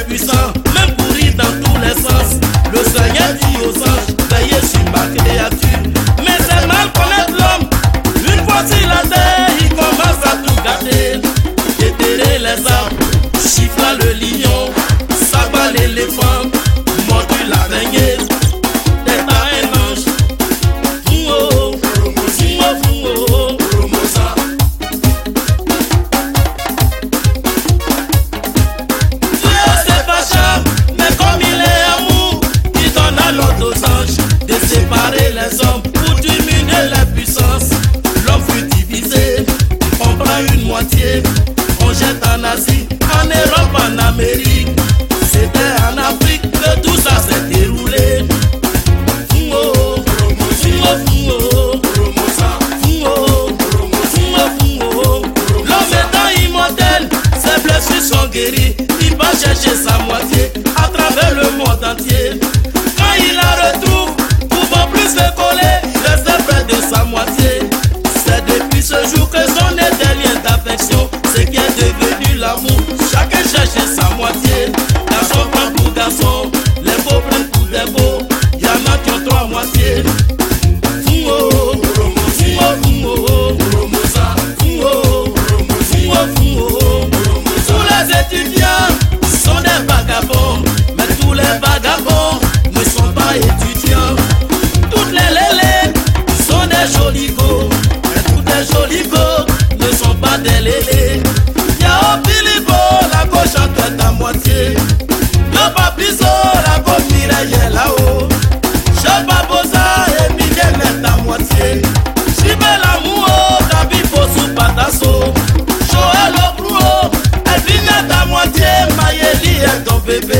puissant, même pourri dans tous les sens. Le Seigneur dit aux anges, veillez sur ma créature. Mais c'est mal connaître l'homme. Une fois sur la terre, il commence à tout gâter. Déterrer les arbres, chiffre le lion, sabat l'éléphant, mordu l'araignée. T'es pas un ange. Dieu c'est pas cher, mais comme il est amour, il donne à l'ordre aux anges de séparer les hommes pour diminuer la puissance. L'homme fut divisé, on prend une moitié, on jette en Asie, en Europe, en Amérique. C'était en Afrique que tout ça s'est déroulé. L'homme étant immortel, ses blessures sont guéries. Il va chercher sa moitié à travers le monde entier. Quand il la retrouve, pouvant plus se coller, reste près de sa moitié. C'est depuis ce jour que sont nés des liens d'affection, ce qui est devenu l'amour. Chacun cherche sa moitié. Garçon prend pour garçon, les beaux prennent pour des beaux. Y'en a qui ont trois moitiés. Tous les étudiants sont des vagabonds, mais tous les vagabonds ne sont pas étudiants. Toutes les lélés sont des jolis go, mais tous les jolis go ne sont pas des lélés. Y'a au Philippe, la gauche entre ta moitié. Le papiso, la gauche Mireille est là-haut. Je Babosa et Miguel est ta moitié. Jibe l'amour, Kabipo sous Patasso. Joël Obruo, Elvin est ta moitié. Mayeli est ton bébé.